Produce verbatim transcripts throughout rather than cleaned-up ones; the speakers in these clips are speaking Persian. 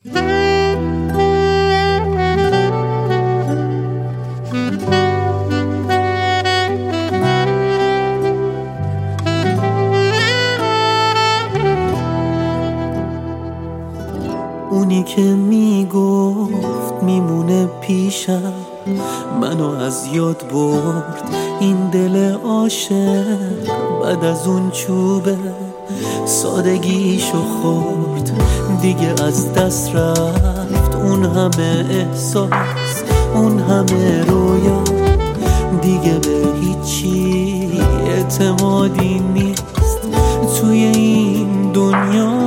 اونی که میگفت میمونه پیشم، منو از یاد برد این دل عاشق. بعد از اون چوبه سادگیشو خورد، دیگه از دست رفت اون همه احساس، اون همه رویا. دیگه به هیچی اعتمادی نیست توی این دنیا.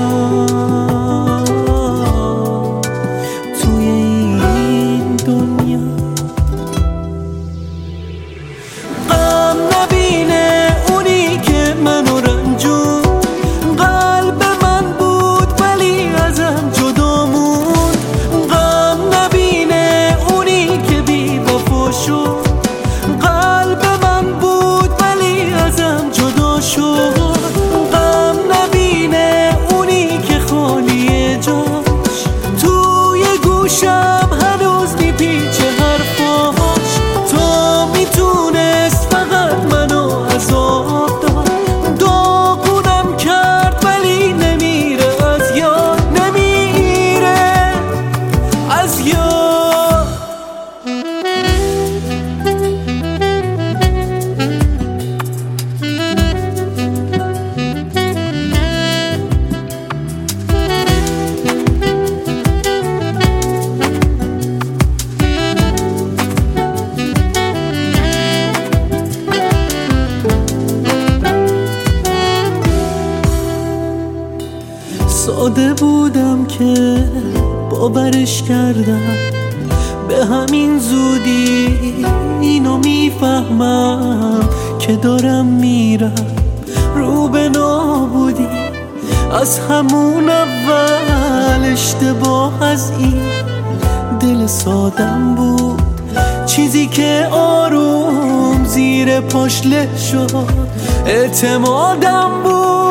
ساده بودم که باورش کردم، به همین زودی اینو میفهمم که دارم میرم رو به نابودی. از همون اول اشتباه از این دل سادم بود، چیزی که آروم زیر پاش له شد اعتمادم بود.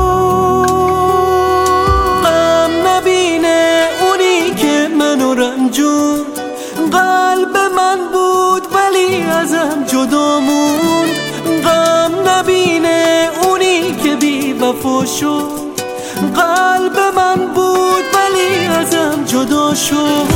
قلب من بود ولی ازم جدا موند، غم نبینه اونی که بی وفا شد. قلب من بود ولی ازم جدا شد.